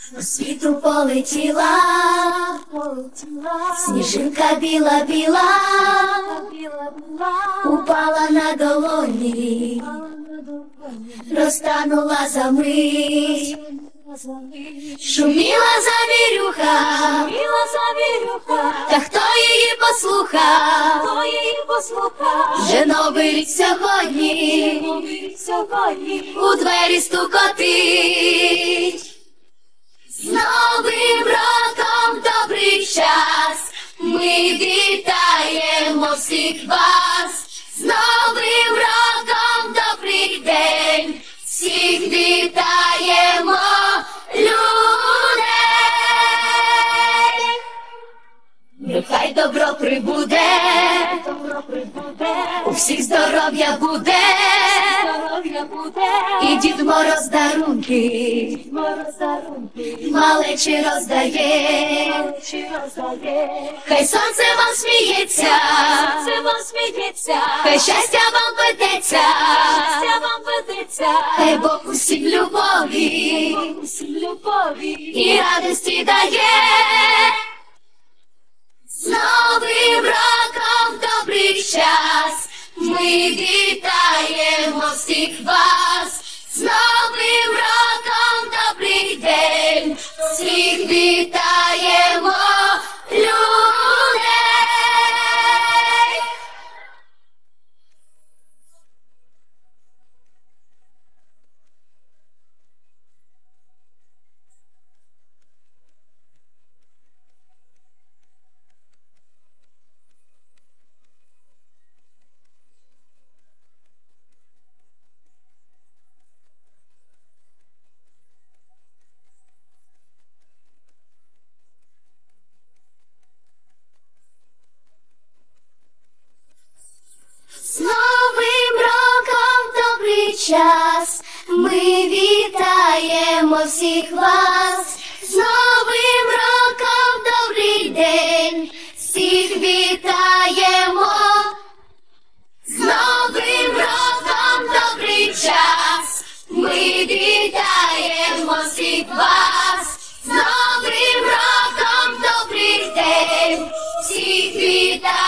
У світу полетіла, сніжинка біла-біла, упала на долоні, розтанула за мить. Шуміла завірюха, та хто її послухав? Вже новий рік сьогодні у двері стукотить. З Новим роком добрий час, ми вітаємо всіх вас. З Новим роком добрий день, всіх вітаємо людей. Нехай добро прибуде, у всіх здоров'я буде, і Дід Мороз дарунки малечі роздає. Хай сонце вам сміється, хай щастя вам ведеться, хай Бог усім любові і радості дає. З Новим роком добрий час, ми вітаємо всіх вас. З Новим роком добрий день, всіх вітаємо людей. З Новим роком добрий час, ми вітаємо всіх вас. З Новим роком добрий день, всіх вітаємо. З Новим роком добрий час, ми вітаємо всіх вас. З Новим роком добрий день, всіх вітаємо.